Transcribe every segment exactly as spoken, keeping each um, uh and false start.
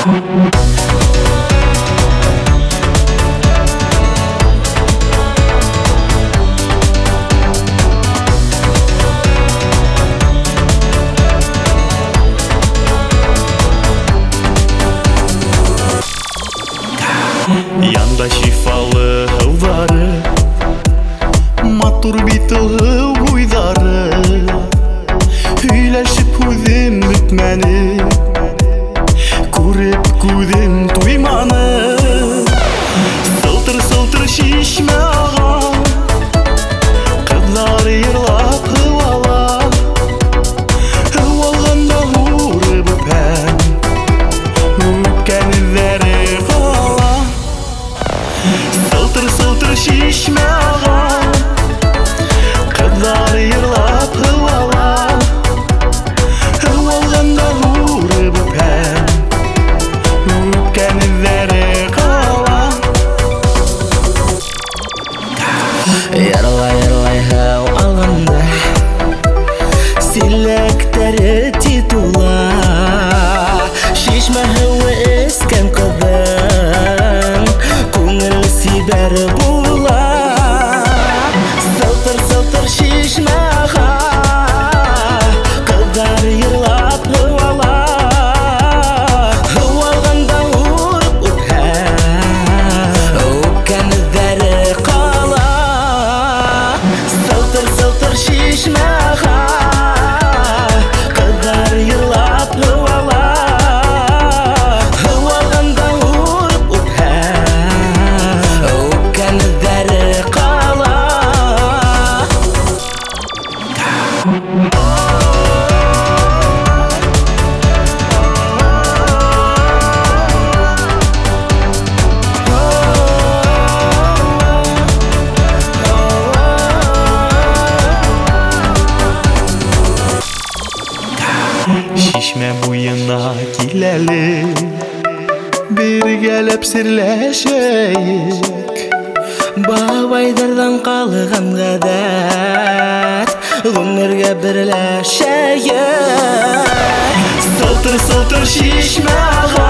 Янда шифалы хылдары, матур бит ылгы буйдары, Өйләшеп күҙем бөтмәне, күреп күҙем туйманы. Сылтыр-сылтыр шишмә ага, ҡыҙҙар йырлап һыуала, һыуалғанда һурып үпһәм, үпкән эҙҙәре ҡала. Сылтыр-сылтыр шишмә ага, ҡыҙҙар йырлап һыуала, һыуалғанда һурып үпһәм, үпкән эҙҙәре ҡала. Йырлай-йырлай һыу алғанда, силәктәре титула, шишмә һыуы эскән ҡыҙҙың күңел сибәр була. Сылтыр-сылтыр шишмә ага, ҡыҙҙар йырлап һыуала, һыуалғанда һурып үпһәм, үпкән эҙҙәре ҡала. Сылтыр-сылтыр шишмә ага, ҡыҙҙар йырлап һыуала, һыуалғанда һурып үпһәм, үпкән эҙҙәре ҡала. Шишмә буйына киләле, бергәләп серләшәйек. Бабайҙарҙан ҡалған ғәҙәт, ғүмергә берләшәйек. Сылтыр-сылтыр шишмә ага,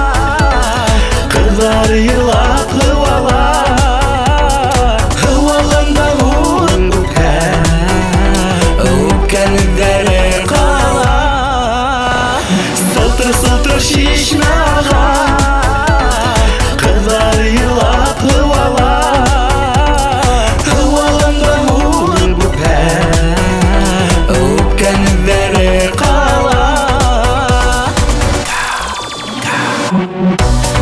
ҡыҙҙар йырлап һыуала, һыуалғанда һурып үпһәм, Үпкән эҙҙәре ҡала. Сылтыр-сылтыр шишмә ага, ҡыҙҙар йырлап һыуала, һыуалғанда һурып үпһәм, Үпкән эҙҙәре ҡала.